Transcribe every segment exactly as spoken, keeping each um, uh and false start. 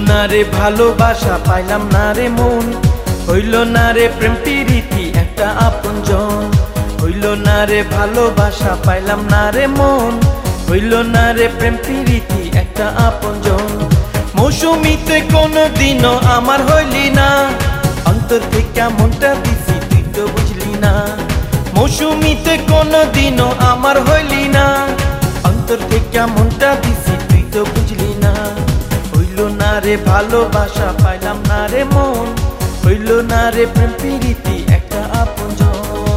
না রে ভালোবাসা পাইলাম না রে মন, হইল না রে প্রেম প্রীতি একটা আপনজন। হইল না রে ভালোবাসা পাইলাম না রে মন, হইল না রে প্রেম প্রীতি একটা আপনজন। মৌসুমীতে কোনো দিনও আমার হইলি না, অন্তর থেকে মনটা দিছি তুই তো বুঝলি না। মৌসুমীতে কোনো দিনও আমার হইলি না, অন্তর থেকে মনটা দিছি তুই তো বুঝলি না। হইল না রে ভালোবাসা পাইলাম না রে মন, হইল না রে প্রেম প্রীতি একটা আপনজন।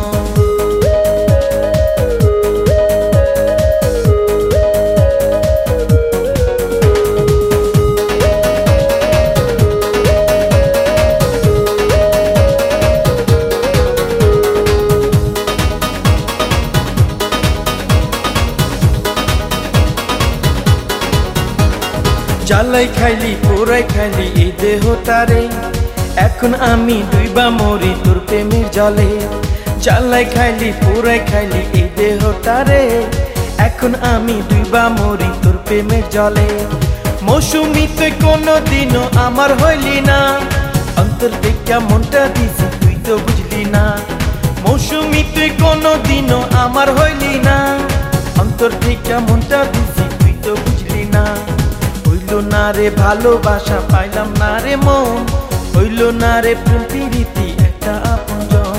জ্বালাই খাইলি পোড়াই খাইলি এই দেহ তারে, এখন আমি ডুইবা মরি তোর প্রেমের জলে। জ্বালাই খাইলি পোড়াই খাইলি এই দেহ তারে, এখন আমি ডুইবা মরি তোর প্রেমের জলে। মৌসুমীতে কোনো দিনও আমার হইলি না, অন্তর থেকে মনটা দিছি তুই তো বুঝলি না। মৌসুমীতে কোনো দিনও আমার হইলি না, অন্তর থেকে মনটা দিছি তুই তো বুঝলি না। হইল না রে ভালোবাসা পাইলাম না রে মন, হইল না রে প্রেম প্রীতি একটা আপনজন।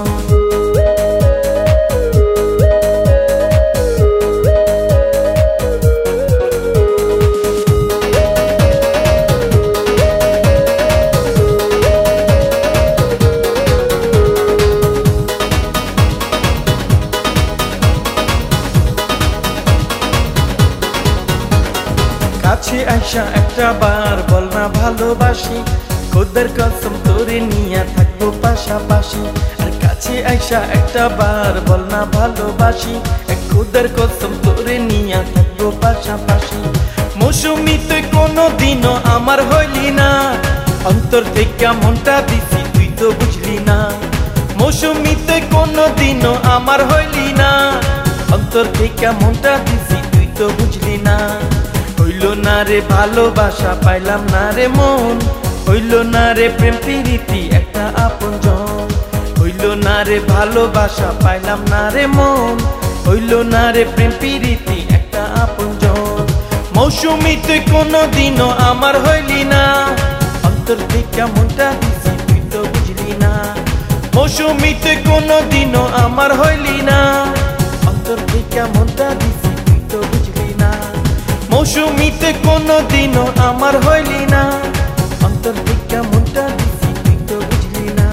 কাছে আইসা একটা বার বল না ভালোবাসি, খোদার কসম তোরে নিয়া থাকবো পাশাপাশি। আর কাছে আইসা একটা বার বল না ভালোবাসি, খোদার কসম তোরে নিয়া থাকবো পাশাপাশি। মৌসুমীতে কোনো দিনও আমার হইলি না, অন্তর থেকে মনটা দিছি তুই তো বুঝলি না। মৌসুমীতে কোনো দিনও আমার হইলি না, অন্তর থেকে মনটা দিছি তুই তো বুঝলি না। হইল না রে ভালোবাসা পাইলাম না রে মন, হইল না রে প্রেম প্রীতি একটা আপনজন। হইল না রে ভালোবাসা পাইলাম না রে মন, হইল না রে প্রেম প্রীতি একটা আপনজন। মৌসুমীতে কোনো দিনও আমার হইলি না, অন্তর থেকে মনটা দিছি তুই তো বুঝলি না। মৌসুমীতে কোনো দিনও আমার হইলি না, অন্তর থেকে মনটা দিছি তুই তো বুঝলি না। মৌসুমীতে কোনো দিনও আমার হইলি না, অন্তর থেকে মনটা দিছি তুই তো বুঝলি না।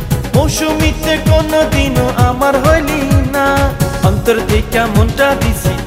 মৌসুমীতে কোনো দিনও আমার হইলি না, অন্তর থেকে মনটা দিছি